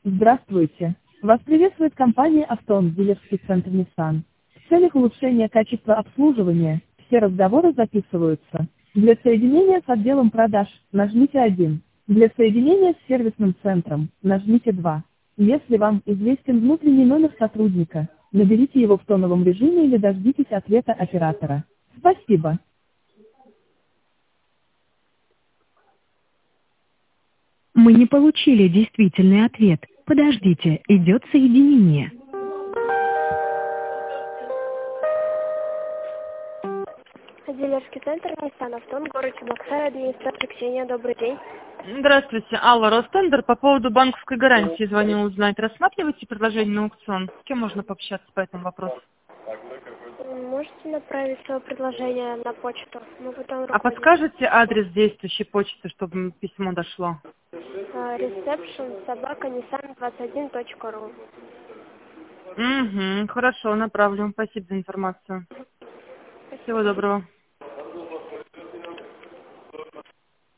Здравствуйте. Вас приветствует компания «Автон», дилерский центр Nissan. В целях улучшения качества обслуживания, все разговоры записываются. Для соединения с отделом продаж, нажмите 1. Для соединения с сервисным центром, нажмите 2. Если вам известен внутренний номер сотрудника, наберите его в тоновом режиме или дождитесь ответа оператора. Спасибо. Мы не получили действительный ответ. Подождите, идет соединение. Дилерский центр Nissan Автон, город Чебоксары, администратор Ксения, добрый день. Здравствуйте, Алла, Ростендер. По поводу банковской гарантии звоню узнать. Рассматриваете предложение на аукцион? С кем можно пообщаться по этому вопросу? Можете направить свое предложение на почту? Мы потом А подскажете адрес действующей почты, чтобы письмо дошло? reception@nissan21.ru. Угу, хорошо, направлю. Спасибо за информацию. Всего доброго.